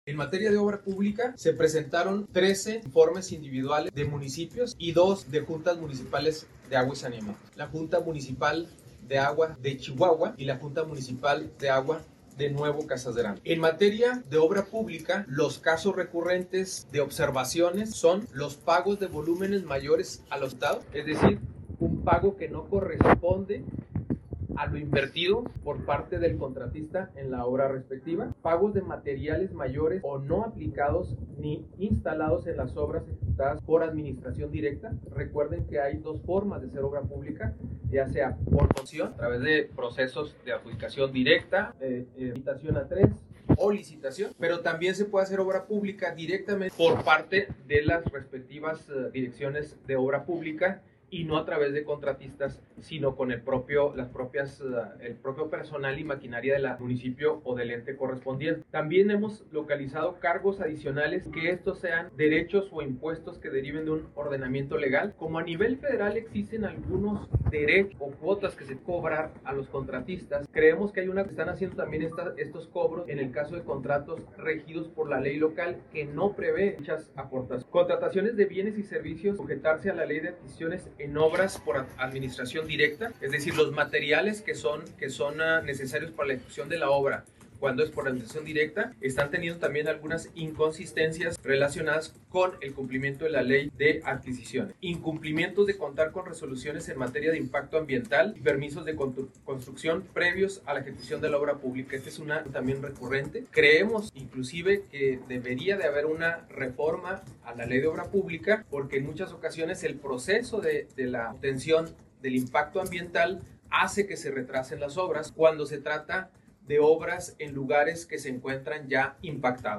En materia de obra pública se presentaron 13 informes individuales de municipios y 2 de juntas municipales de agua y saneamiento. La Junta Municipal de Agua de Chihuahua y la Junta Municipal de Agua de Nuevo Casas Grandes. En materia de obra pública, los casos recurrentes de observaciones son los pagos de volúmenes mayores a los estados, es decir, un pago que no corresponde a lo invertido por parte del contratista en la obra respectiva, pagos de materiales mayores o no aplicados ni instalados en las obras ejecutadas por administración directa. Recuerden que hay dos formas de hacer obra pública, ya sea por concesión, a través de procesos de adjudicación directa, licitación a 3 o licitación, pero también se puede hacer obra pública directamente por parte de las respectivas direcciones de obra pública y no a través de contratistas, sino con el propio personal y maquinaria del municipio o del ente correspondiente. También hemos localizado cargos adicionales, que estos sean derechos o impuestos que deriven de un ordenamiento legal. Como a nivel federal existen algunos derechos o cuotas que se cobran a los contratistas, creemos que hay una que están haciendo también estos cobros en el caso de contratos regidos por la ley local que no prevé dichas aportaciones. Contrataciones de bienes y servicios, sujetarse a la ley de adquisiciones en obras por administración directa, es decir, los materiales que son necesarios para la ejecución de la obra cuando es por administración directa, están teniendo también algunas inconsistencias relacionadas con el cumplimiento de la ley de adquisiciones. Incumplimientos de contar con resoluciones en materia de impacto ambiental y permisos de construcción previos a la ejecución de la obra pública. Este es una también recurrente. Creemos inclusive que debería de haber una reforma a la ley de obra pública, porque en muchas ocasiones el proceso de la obtención del impacto ambiental hace que se retrasen las obras cuando se trata de obras en lugares que se encuentran ya impactados.